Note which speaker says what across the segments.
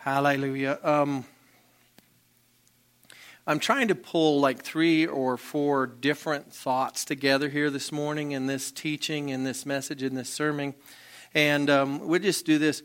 Speaker 1: Hallelujah. I'm trying to pull like 3 or 4 different thoughts together here this morning in this teaching, in this message, in this sermon. And we'll just do this.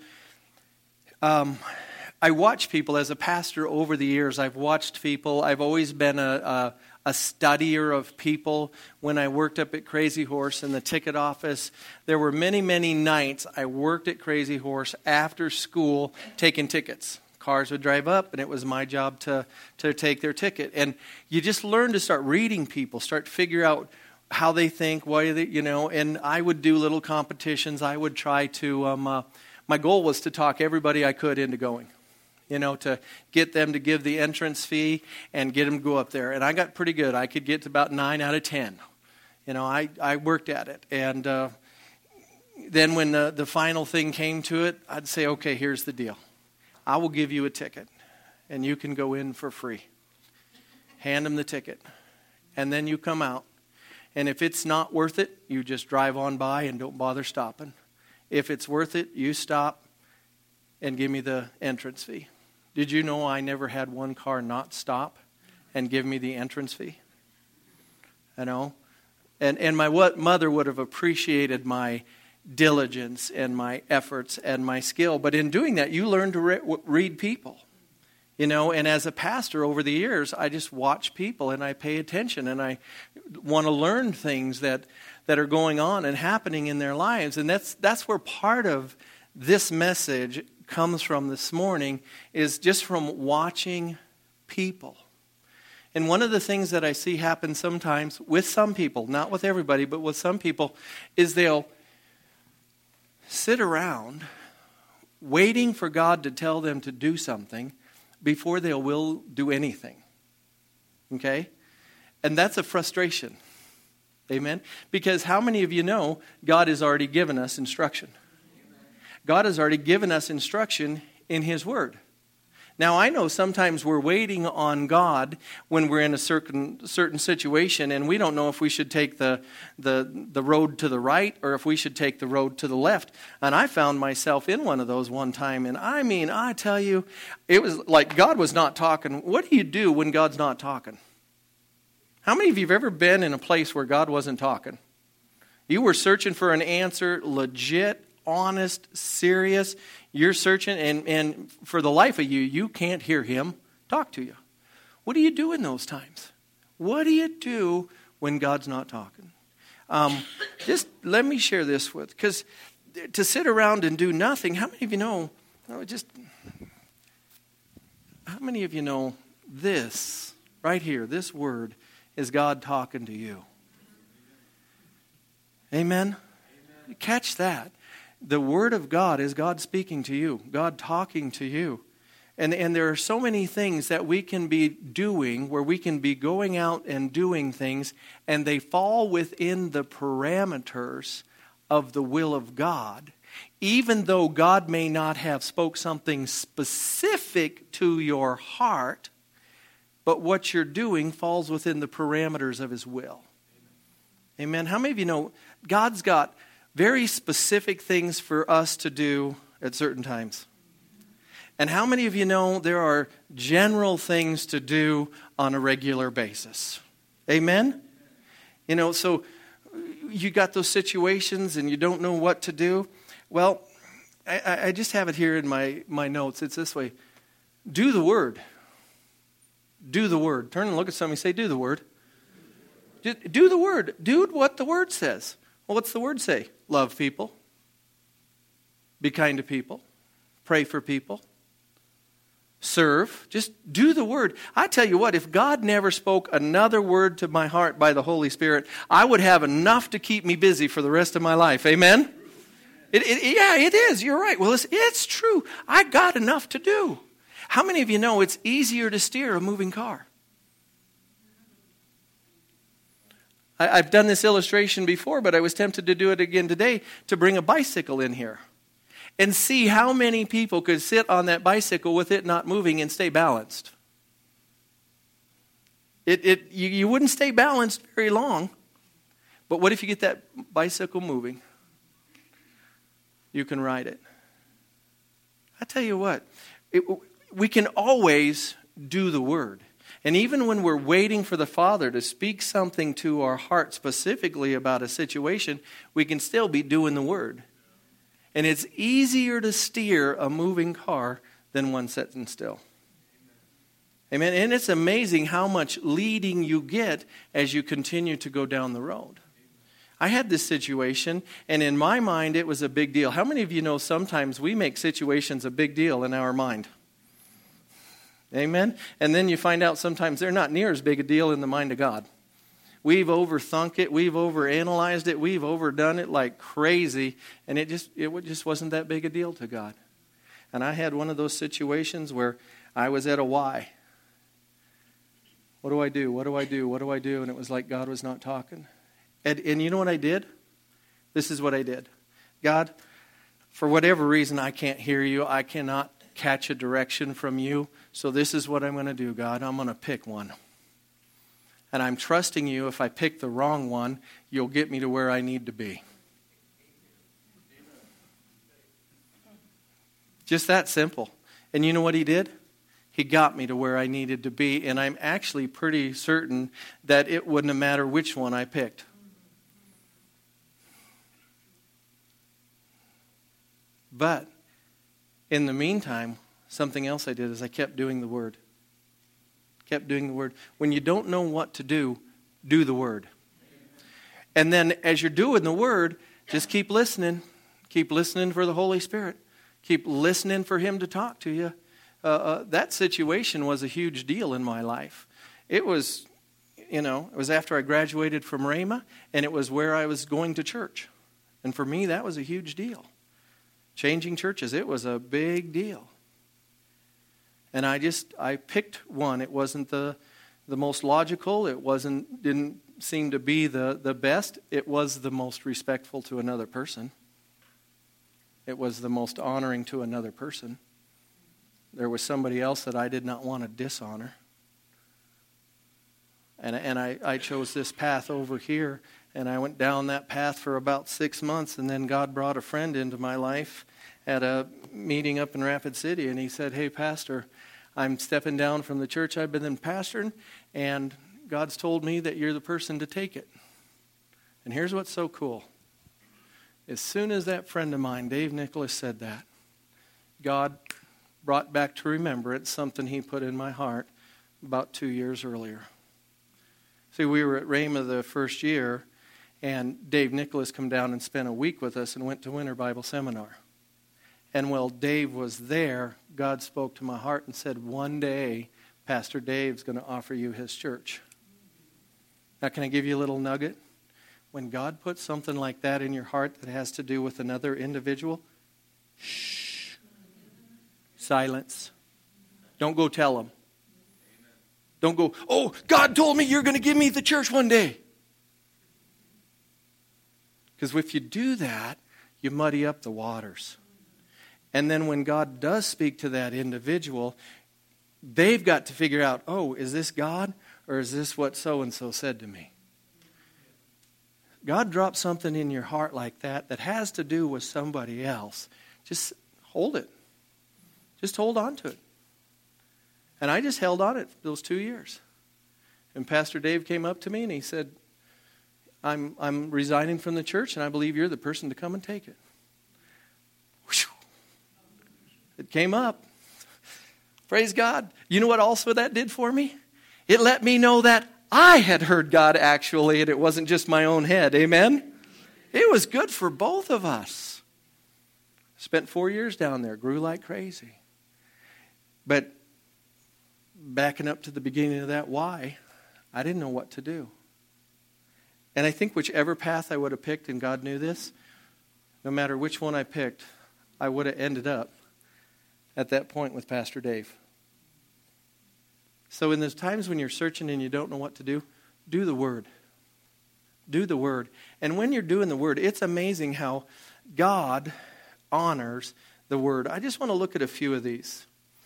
Speaker 1: I watch people as a pastor over the years. I've watched people. I've always been a studier of people. When I worked up at Crazy Horse in the ticket office, there were many, many nights I worked at Crazy Horse after school taking tickets. Cars would drive up, and it was my job to take their ticket. And you just learn to start reading people, start to figure out how they think, why they, and I would do little competitions. I would try to, my goal was to talk everybody I could into going. To get them to give the entrance fee and get them to go up there. And I got pretty good. I could get to about 9 out of 10. I worked at it. And then when the final thing came to it, I'd say, okay, here's the deal. I will give you a ticket, and you can go in for free. Hand them the ticket, and then you come out. And if it's not worth it, you just drive on by and don't bother stopping. If it's worth it, you stop and give me the entrance fee. Did you know I never had one car not stop and give me the entrance fee? And my mother would have appreciated my diligence and my efforts and my skill. But in doing that, you learn to read people. And as a pastor over the years, I just watch people and I pay attention and I want to learn things that are going on and happening in their lives. And that's where part of this message comes from this morning, is just from watching people. And one of the things that I see happen sometimes with some people, not with everybody, but with some people, is they'll sit around waiting for God to tell them to do something before they will do anything. Okay? And that's a frustration. Amen? Because how many of you know God has already given us instruction? God has already given us instruction in His Word. Now, I know sometimes we're waiting on God when we're in a certain situation, and we don't know if we should take the road to the right or if we should take the road to the left. And I found myself in one of those one time, and I tell you, it was like God was not talking. What do you do when God's not talking? How many of you have ever been in a place where God wasn't talking? You were searching for an answer, legit, honest, serious. You're searching, and for the life of you, you can't hear Him talk to you. What do you do in those times? What do you do when God's not talking? Just let me share this with, because to sit around and do nothing, how many of you know, how many of you know this, right here, this word is God talking to you? Amen? Catch that. The Word of God is God speaking to you, God talking to you. And there are so many things that we can be doing, where we can be going out and doing things, and they fall within the parameters of the will of God, even though God may not have spoke something specific to your heart, but what you're doing falls within the parameters of His will. Amen. How many of you know God's got very specific things for us to do at certain times? And how many of you know there are general things to do on a regular basis? Amen? So you got those situations and you don't know what to do. Well, I just have it here in my notes. It's this way. Do the Word. Do the Word. Turn and look at somebody and say, do the Word. Do the Word. Do what the Word says. Well, what's the Word say? Love people. Be kind to people. Pray for people. Serve. Just do the Word. I tell you what, if God never spoke another word to my heart by the Holy Spirit, I would have enough to keep me busy for the rest of my life. Amen? It is. You're right. Well, it's true. I got enough to do. How many of you know it's easier to steer a moving car? I've done this illustration before, but I was tempted to do it again today, to bring a bicycle in here and see how many people could sit on that bicycle with it not moving and stay balanced. You wouldn't stay balanced very long, but what if you get that bicycle moving? You can ride it. I tell you what, we can always do the Word. And even when we're waiting for the Father to speak something to our heart specifically about a situation, we can still be doing the Word. And it's easier to steer a moving car than one sitting still. Amen. And it's amazing how much leading you get as you continue to go down the road. I had this situation, and in my mind, it was a big deal. How many of you know sometimes we make situations a big deal in our mind? Amen? And then you find out sometimes they're not near as big a deal in the mind of God. We've overthunk it. We've overanalyzed it. We've overdone it like crazy, and it just wasn't that big a deal to God. And I had one of those situations where I was at a Y. What do I do? What do I do? What do I do? And it was like God was not talking. And you know what I did? This is what I did. God, for whatever reason, I can't hear you. I cannot catch a direction from you. So this is what I'm going to do, God. I'm going to pick one. And I'm trusting you. If I pick the wrong one, you'll get me to where I need to be. Just that simple. And you know what he did? He got me to where I needed to be, and I'm actually pretty certain that it wouldn't have mattered which one I picked. But in the meantime, something else I did is I kept doing the Word. Kept doing the Word. When you don't know what to do, do the Word. And then as you're doing the Word, just keep listening. Keep listening for the Holy Spirit. Keep listening for Him to talk to you. That situation was a huge deal in my life. It was, it was after I graduated from Rhema, and it was where I was going to church. And for me, that was a huge deal. Changing churches, it was a big deal. And I picked one. It wasn't the most logical. It didn't seem to be the best. It was the most respectful to another person. It was the most honoring to another person. There was somebody else that I did not want to dishonor. And I chose this path over here, and I went down that path for about 6 months, and then God brought a friend into my life at a meeting up in Rapid City, and he said, "Hey, Pastor, I'm stepping down from the church I've been in pastoring, and God's told me that you're the person to take it." And here's what's so cool. As soon as that friend of mine, Dave Nicholas, said that, God brought back to remembrance something he put in my heart about 2 years earlier. See, we were at Rhema the first year, and Dave Nicholas come down and spent a week with us and went to Winter Bible Seminar. And while Dave was there, God spoke to my heart and said, one day, Pastor Dave's going to offer you his church. Now, can I give you a little nugget? When God puts something like that in your heart that has to do with another individual, shh. Silence. Don't go tell them. Don't go, "Oh, God told me you're going to give me the church one day." Because if you do that, you muddy up the waters. And then when God does speak to that individual, they've got to figure out, oh, is this God or is this what so-and-so said to me? God drops something in your heart like that has to do with somebody else. Just hold it. Just hold on to it. And I just held on it for those 2 years. And Pastor Dave came up to me and he said, I'm resigning from the church, and I believe you're the person to come and take it. Whew. It came up. Praise God. You know what also that did for me? It let me know that I had heard God actually, and it wasn't just my own head. Amen? It was good for both of us. Spent 4 years down there. Grew like crazy. But backing up to the beginning of that why, I didn't know what to do. And I think whichever path I would have picked, and God knew this, no matter which one I picked, I would have ended up at that point with Pastor Dave. So in those times when you're searching and you don't know what to do the Word. Do the Word. And when you're doing the Word, it's amazing how God honors the Word. I just want to look at a few of these.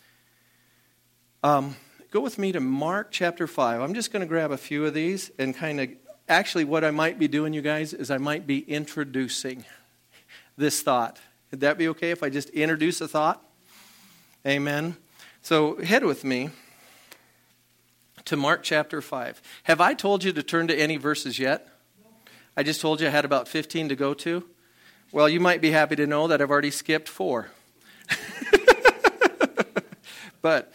Speaker 1: Go with me to Mark chapter 5. I'm just going to grab a few of these and kind of, actually what I might be doing, you guys, is I might be introducing this thought. Would that be okay if I just introduce a thought? Amen. So head with me to Mark chapter 5. Have I told you to turn to any verses yet? I just told you I had about 15 to go to. Well, you might be happy to know that I've already skipped 4. But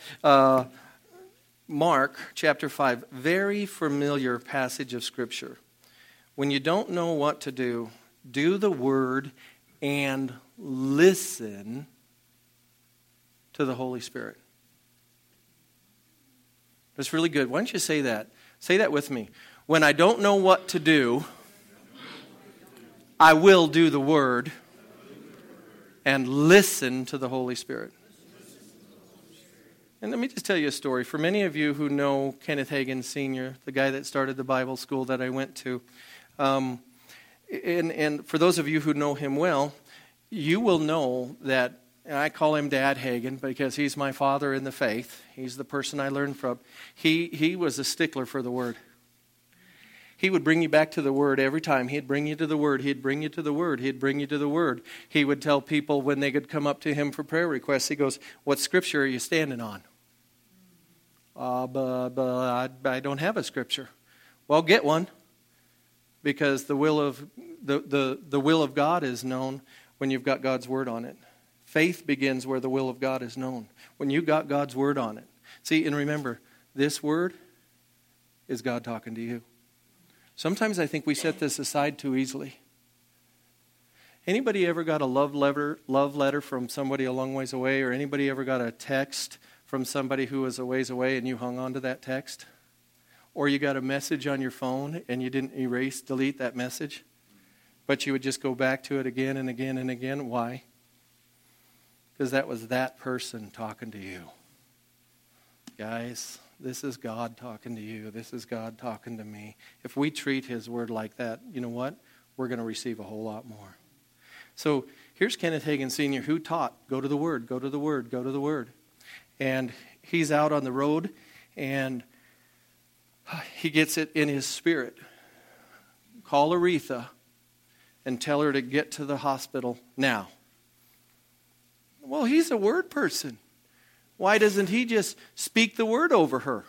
Speaker 1: Mark chapter 5, very familiar passage of Scripture. When you don't know what to do the Word and listen to the Holy Spirit. That's really good. Why don't you say that? Say that with me. When I don't know what to do, I will do the Word and listen to the Holy Spirit. And let me just tell you a story. For many of you who know Kenneth Hagin Sr., the guy that started the Bible school that I went to, and for those of you who know him well, you will know that, and I call him Dad Hagin because he's my father in the faith. He's the person I learned from. He was a stickler for the Word. He would bring you back to the Word every time. He'd bring you to the Word. He'd bring you to the Word. He'd bring you to the Word. He would tell people when they could come up to him for prayer requests, he goes, "What scripture are you standing on?" I don't have a scripture. Well, get one, because the will of God is known when you've got God's Word on it. Faith begins where the will of God is known. When you got God's Word on it. See, and remember, this Word is God talking to you. Sometimes I think we set this aside too easily. Anybody ever got a love letter from somebody a long ways away, or anybody ever got a text from somebody who was a ways away and you hung on to that text? Or you got a message on your phone and you didn't delete that message, but you would just go back to it again and again and again? Why? Because that was that person talking to you. Guys, this is God talking to you. This is God talking to me. If we treat His Word like that, you know what? We're going to receive a whole lot more. So here's Kenneth Hagin Sr., who taught, go to the Word, go to the Word, go to the Word. And he's out on the road, and he gets it in his spirit. Call Aretha and tell her to get to the hospital now. Well, he's a Word person. Why doesn't he just speak the Word over her?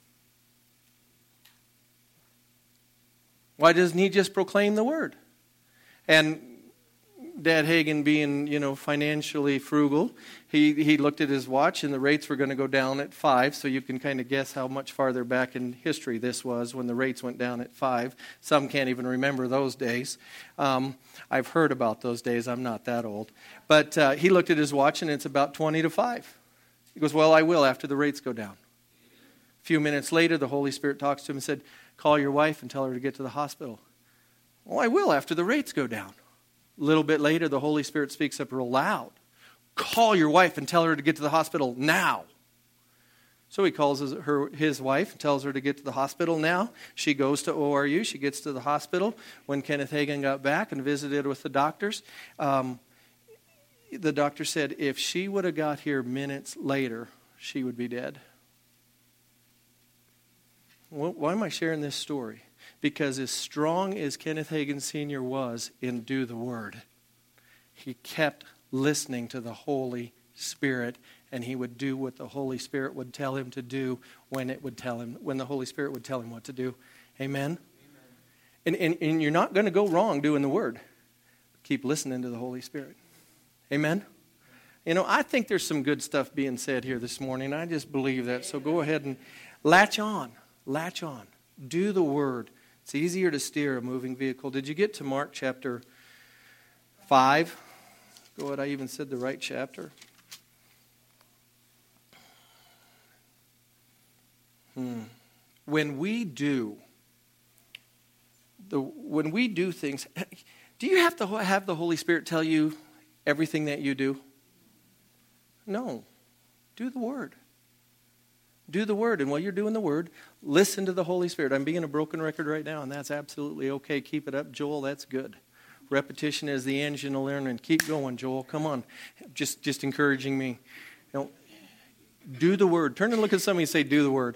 Speaker 1: Why doesn't he just proclaim the Word? And Dad Hagin, being, financially frugal, he looked at his watch, and the rates were going to go down at 5, so you can kind of guess how much farther back in history this was when the rates went down at 5. Some can't even remember those days. I've heard about those days. I'm not that old. But he looked at his watch, and it's about 20 to 5. He goes, well, I will after the rates go down. A few minutes later, the Holy Spirit talks to him and said, call your wife and tell her to get to the hospital. Well, I will after the rates go down. A little bit later, the Holy Spirit speaks up real loud. Call your wife and tell her to get to the hospital now. So he calls his wife and tells her to get to the hospital now. She goes to ORU. She gets to the hospital. When Kenneth Hagin got back and visited with the doctors, the doctor said if she would have got here minutes later, she would be dead. Why am I sharing this story? Because as strong as Kenneth Hagin Sr. was in do the Word, he kept listening to the Holy Spirit, and he would do what the Holy Spirit would tell him to do when the Holy Spirit would tell him what to do. Amen? And you're not going to go wrong doing the Word. Keep listening to the Holy Spirit. Amen? I think there's some good stuff being said here this morning. I just believe that. So go ahead and latch on. Latch on. Do the Word. It's easier to steer a moving vehicle. Did you get to Mark chapter 5? Go ahead, I even said the right chapter. When we do things, do you have to have the Holy Spirit tell you everything that you do? No. Do the Word. Do the Word. And while you're doing the Word, listen to the Holy Spirit. I'm being a broken record right now, and that's absolutely okay. Keep it up, Joel. That's good. Repetition is the engine of learning. Keep going, Joel. Come on. Just encouraging me. Do the Word. Turn and look at somebody and say, do the Word.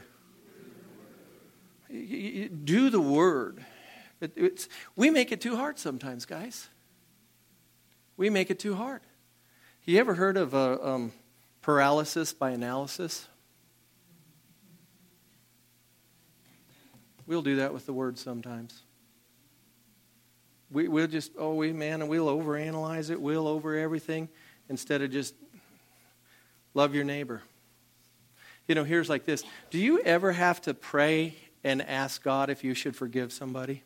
Speaker 1: Do the Word. We make it too hard sometimes, guys. We make it too hard. You ever heard of a paralysis by analysis. We'll do that with the word sometimes. We'll just, we'll overanalyze it. We'll over everything instead of just love your neighbor. Here's like this. Do you ever have to pray and ask God if you should forgive somebody?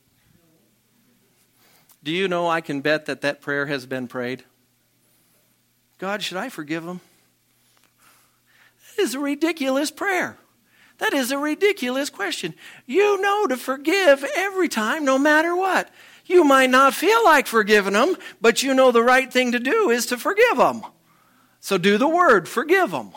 Speaker 1: Do you know I can bet that prayer has been prayed? God, should I forgive them? That is a ridiculous prayer. That is a ridiculous question. You know to forgive every time, no matter what. You might not feel like forgiving them, but you know the right thing to do is to forgive them. So do the word, forgive them.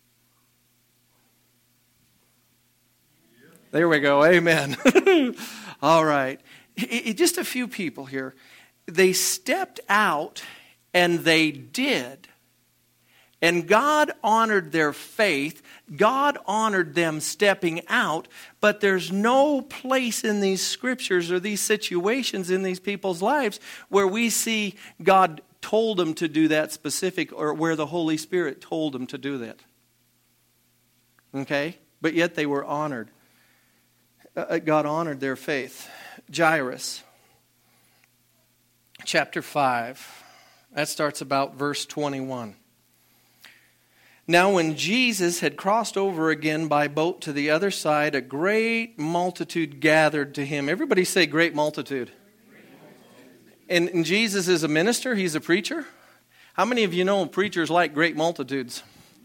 Speaker 1: There we go, amen. All right. Just a few people here. They stepped out and they did. And God honored their faith. God honored them stepping out. But there's no place in these scriptures or these situations in these people's lives where we see God told them to do that specific, or where the Holy Spirit told them to do that. Okay? But yet they were honored. God honored their faith. Jairus, chapter 5. That starts about verse 21. Now when Jesus had crossed over again by boat to the other side, a great multitude gathered to him. Everybody say great multitude. And Jesus is a minister, he's a preacher. How many of you know preachers like great multitudes?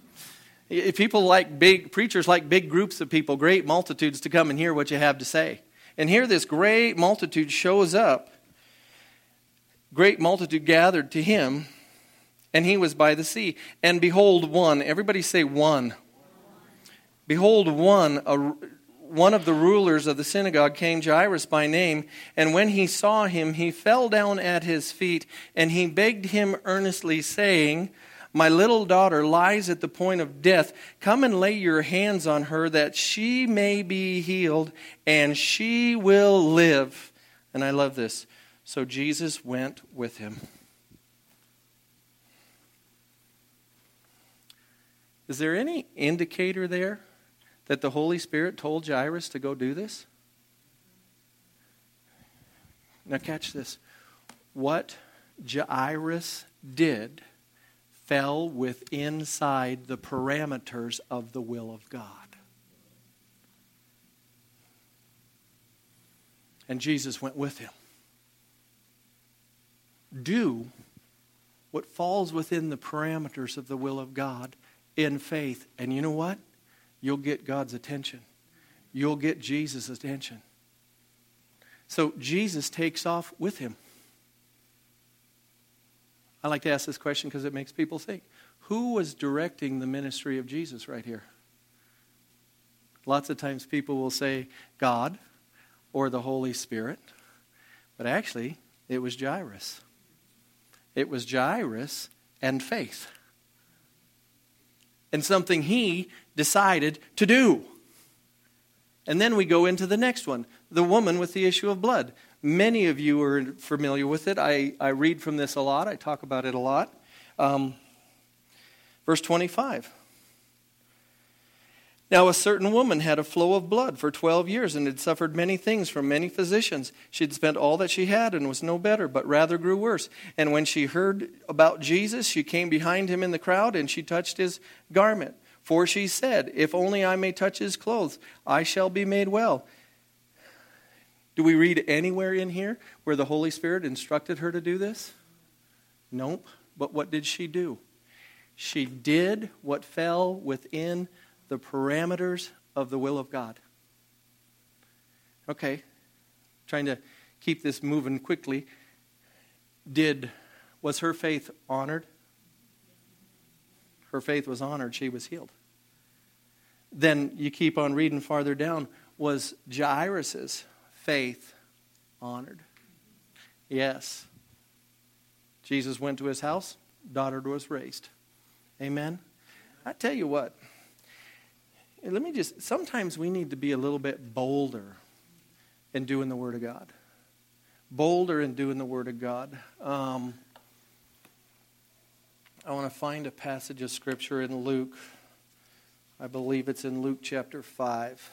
Speaker 1: Preachers like big groups of people, great multitudes to come and hear what you have to say. And here this great multitude shows up. Great multitude gathered to him. And he was by the sea. And behold, one. Everybody say one. Behold, one of the rulers of the synagogue came, Jairus by name. And when he saw him, he fell down at his feet. And he begged him earnestly, saying, My little daughter lies at the point of death. Come and lay your hands on her, that she may be healed, and she will live. And I love this. So Jesus went with him. Is there any indicator there that the Holy Spirit told Jairus to go do this? Now catch this. What Jairus did fell inside the parameters of the will of God. And Jesus went with him. Do what falls within the parameters of the will of God in faith. And you know what? You'll get God's attention. You'll get Jesus' attention. So Jesus takes off with him. I like to ask this question because it makes people think. Who was directing the ministry of Jesus right here? Lots of times people will say God or the Holy Spirit. But actually, it was Jairus. It was Jairus and faith. And something he decided to do. And then we go into the next one. The woman with the issue of blood. Many of you are familiar with it. I read from this a lot. I talk about it a lot. Verse 25. Now a certain woman had a flow of blood for 12 years and had suffered many things from many physicians. She had spent all that she had and was no better, but rather grew worse. And when she heard about Jesus, she came behind him in the crowd and she touched his garment. For she said, if only I may touch his clothes, I shall be made well. Do we read anywhere in here where the Holy Spirit instructed her to do this? Nope. But what did she do? She did what fell within the parameters of the will of God. Okay. Trying to keep this moving quickly. Was her faith honored? Her faith was honored. She was healed. Then you keep on reading farther down. Was Jairus' faith honored? Yes. Jesus went to his house. Daughter was raised. Amen. I tell you what. Sometimes we need to be a little bit bolder in doing the Word of God. Bolder in doing the Word of God. I want to find a passage of Scripture in Luke. I believe it's in Luke chapter 5.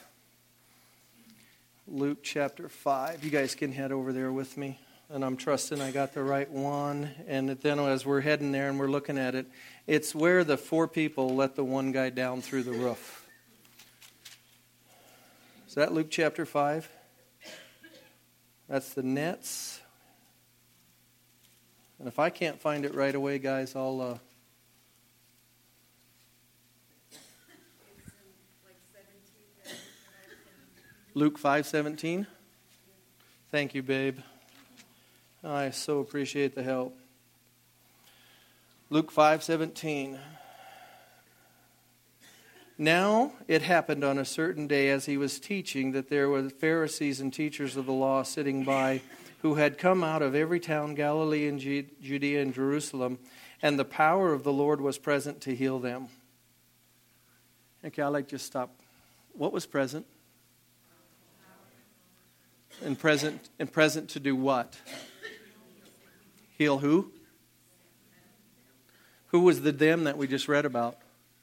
Speaker 1: Luke chapter 5. You guys can head over there with me. And I'm trusting I got the right one. And then as we're heading there and we're looking at it, it's where the 4 people let the one guy down through the roof. Is that Luke chapter 5? That's the nets. And if I can't find it right away, guys, I'll... Luke 5:17. Thank you, babe. I so appreciate the help. Luke 5:17. Now it happened on a certain day as he was teaching that there were Pharisees and teachers of the law sitting by, who had come out of every town, Galilee and Judea and Jerusalem, and the power of the Lord was present to heal them. Okay, I'll just stop. What was present? And present to do what? Heal who? Who was the them that we just read about?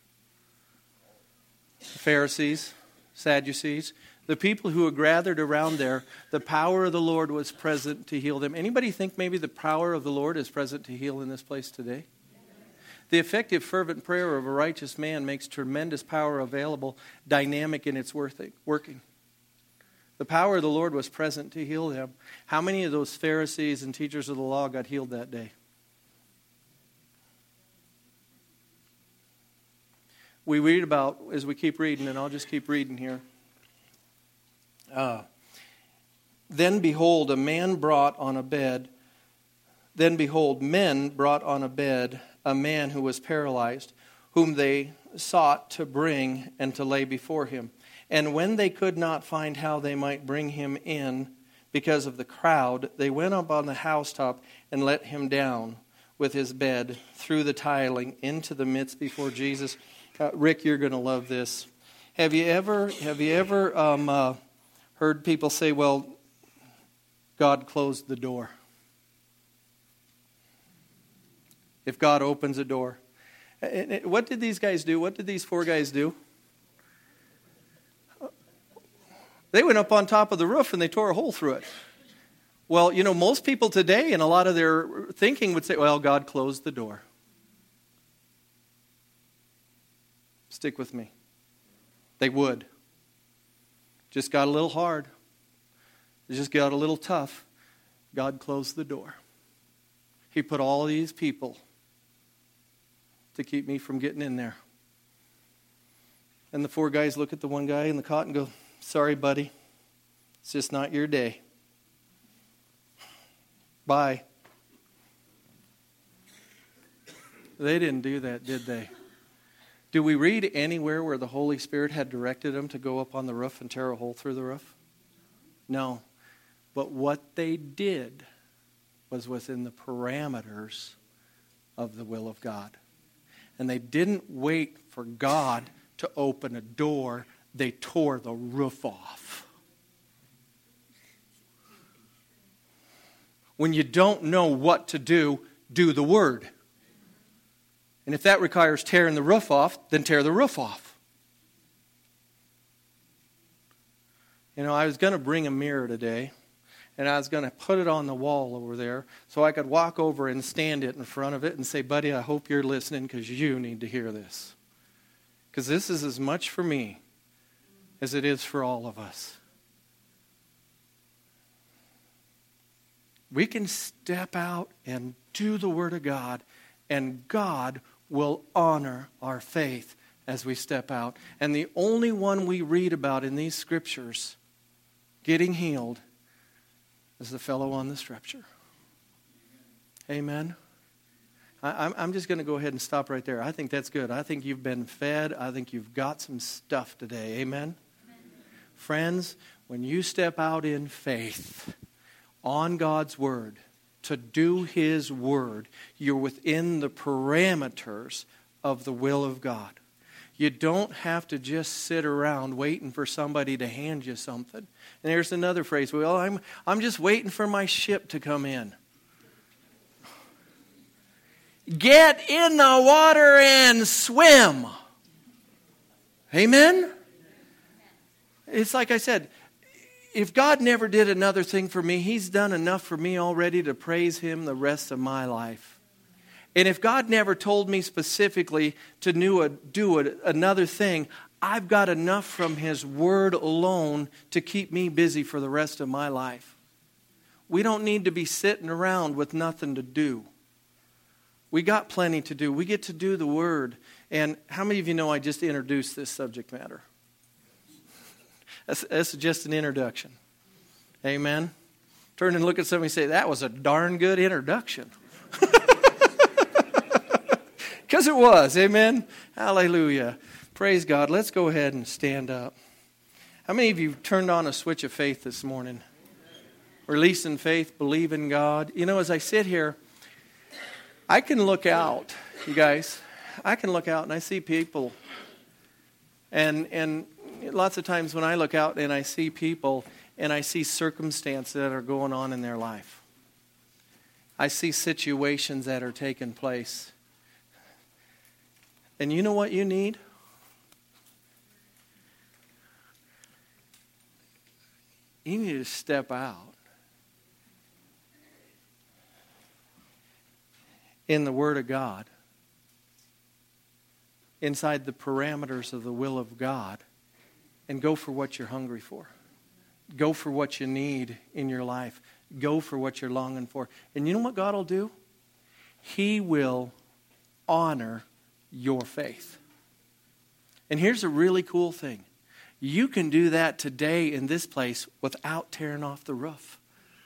Speaker 1: The Pharisees, Sadducees. The people who had gathered around there, the power of the Lord was present to heal them. Anybody think maybe the power of the Lord is present to heal in this place today? The effective, fervent prayer of a righteous man makes tremendous power available, dynamic in its working. The power of the Lord was present to heal them. How many of those Pharisees and teachers of the law got healed that day? We read about, as we keep reading, and I'll just keep reading here. Then behold, men brought on a bed a man who was paralyzed, whom they sought to bring and to lay before him. And when they could not find how they might bring him in because of the crowd, they went up on the housetop and let him down with his bed through the tiling into the midst before Jesus. Rick, you're going to love this. Have you ever heard people say, well, God closed the door? If God opens a door. What did these guys do? What did these 4 guys do? They went up on top of the roof and they tore a hole through it. Well, most people today and a lot of their thinking would say, well, God closed the door. Stick with me. They would. Just got a little hard. It just got a little tough. God closed the door. He put all these people to keep me from getting in there. And the 4 guys look at the one guy in the cot and go, sorry, buddy. It's just not your day. Bye. They didn't do that, did they? Do we read anywhere where the Holy Spirit had directed them to go up on the roof and tear a hole through the roof? No. But what they did was within the parameters of the will of God. And they didn't wait for God to open a door. They tore the roof off. When you don't know what to do, do the word. And if that requires tearing the roof off, then tear the roof off. I was going to bring a mirror today, and I was going to put it on the wall over there so I could walk over and stand it in front of it and say, buddy, I hope you're listening because you need to hear this. Because this is as much for me as it is for all of us. We can step out and do the Word of God, and God will honor our faith as we step out. And the only one we read about in these scriptures getting healed is the fellow on the stretcher. Amen. I'm just going to go ahead and stop right there. I think that's good. I think you've been fed. I think you've got some stuff today. Amen. Friends, when you step out in faith on God's Word to do His Word, you're within the parameters of the will of God. You don't have to just sit around waiting for somebody to hand you something. And there's another phrase, well, I'm just waiting for my ship to come in. Get in the water and swim. Amen? It's like I said, if God never did another thing for me, He's done enough for me already to praise Him the rest of my life. And if God never told me specifically to do another thing, I've got enough from His Word alone to keep me busy for the rest of my life. We don't need to be sitting around with nothing to do. We got plenty to do. We get to do the Word. And how many of you know I just introduced this subject matter? That's just an introduction. Amen? Turn and look at somebody and say, that was a darn good introduction. Because it was. Amen? Hallelujah. Praise God. Let's go ahead and stand up. How many of you turned on a switch of faith this morning? Releasing faith, believing God. You know, as I sit here, I can look out, you guys. I can look out and I see people. And lots of times when I look out and I see people and I see circumstances that are going on in their life. I see situations that are taking place. And you know what you need? You need to step out in the Word of God, inside the parameters of the will of God, and go for what you're hungry for. Go for what you need in your life. Go for what you're longing for. And you know what God will do? He will honor your faith. And here's a really cool thing. You can do that today in this place without tearing off the roof.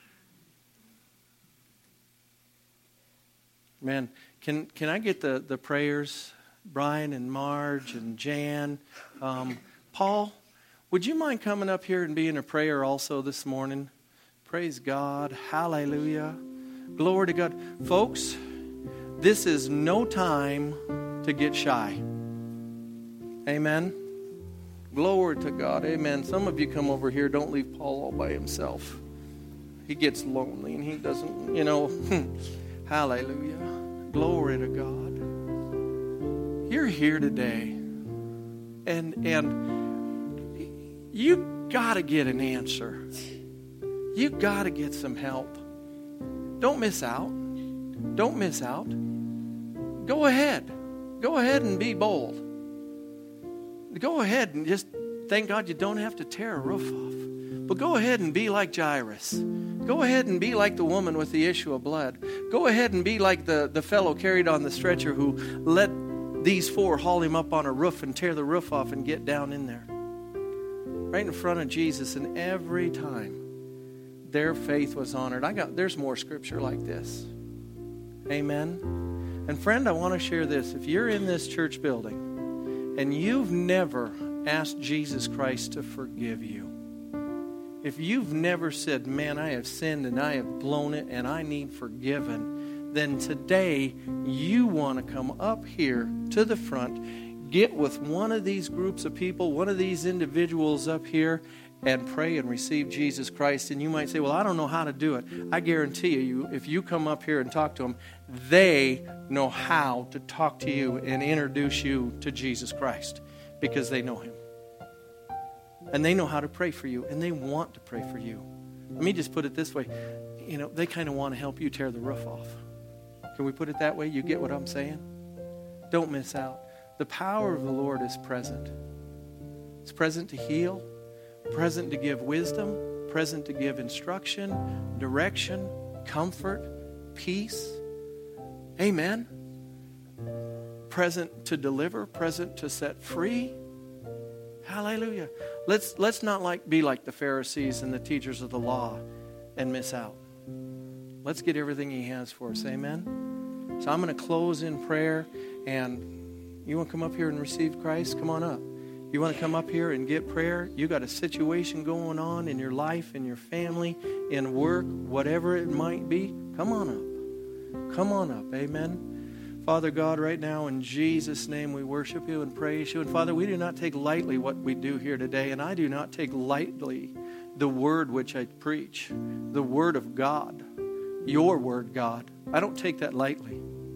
Speaker 1: Man, can I get the prayers? Brian and Marge and Jan. Paul, would you mind coming up here and being a prayer also this morning? Praise God. Hallelujah. Glory to God. Folks, this is no time to get shy. Amen. Glory to God. Amen. Some of you come over here, don't leave Paul all by himself. He gets lonely and he doesn't, hallelujah. Glory to God. You're here today. And you got to get an answer. You got to get some help. Don't miss out. Don't miss out. Go ahead. Go ahead and be bold. Go ahead and just thank God you don't have to tear a roof off. But go ahead and be like Jairus. Go ahead and be like the woman with the issue of blood. Go ahead and be like the fellow carried on the stretcher who let these four haul him up on a roof and tear the roof off and get down in there. Right in front of Jesus, and every time their faith was honored. There's more scripture like this. Amen. And friend, I want to share this. If you're in this church building and you've never asked Jesus Christ to forgive you, if you've never said, man, I have sinned and I have blown it and I need forgiven, then today you want to come up here to the front, get with one of these groups of people, one of these individuals up here, and pray and receive Jesus Christ. And you might say, well, I don't know how to do it. I guarantee you, if you come up here and talk to them, they know how to talk to you and introduce you to Jesus Christ because they know Him. And they know how to pray for you, and they want to pray for you. Let me just put it this way. They kind of want to help you tear the roof off. Can we put it that way? You get what I'm saying? Don't miss out. The power of the Lord is present. It's present to heal, present to give wisdom, present to give instruction, direction, comfort, peace. Amen. Present to deliver, present to set free. Hallelujah. Let's not be like the Pharisees and the teachers of the law and miss out. Let's get everything He has for us. Amen. So I'm going to close in prayer. And you want to come up here and receive Christ? Come on up. You want to come up here and get prayer? You got a situation going on in your life, in your family, in work, whatever it might be. Come on up. Come on up. Amen. Father God, right now in Jesus' name we worship You and praise You. And Father, we do not take lightly what we do here today. And I do not take lightly the word which I preach, the word of God, Your word, God. I don't take that lightly.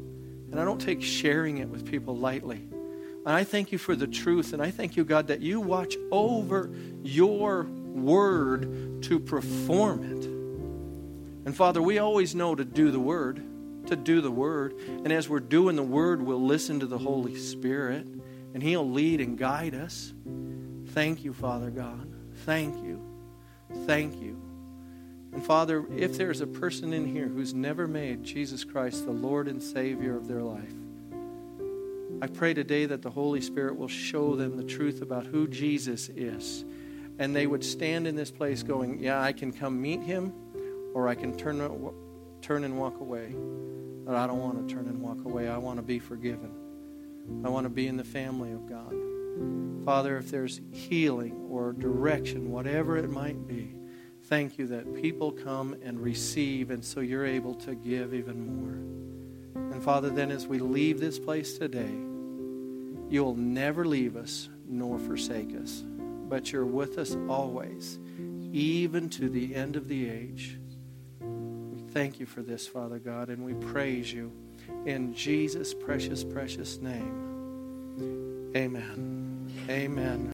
Speaker 1: And I don't take sharing it with people lightly. And I thank you for the truth. And I thank you, God, that you watch over your word to perform it. And Father, we always know to do the word. And as we're doing the word, we'll listen to the Holy Spirit. And He'll lead and guide us. Thank you, Father God. Thank you. Thank you. And Father, if there's a person in here who's never made Jesus Christ the Lord and Savior of their life, I pray today that the Holy Spirit will show them the truth about who Jesus is. And they would stand in this place going, yeah, I can come meet Him, or I can turn and walk away. But I don't want to turn and walk away. I want to be forgiven. I want to be in the family of God. Father, if there's healing or direction, whatever it might be, thank you that people come and receive, and so you're able to give even more. And Father, then as we leave this place today, you'll never leave us nor forsake us, but you're with us always, even to the end of the age. We thank you for this, Father God, and we praise you in Jesus' precious, precious name. Amen. Amen.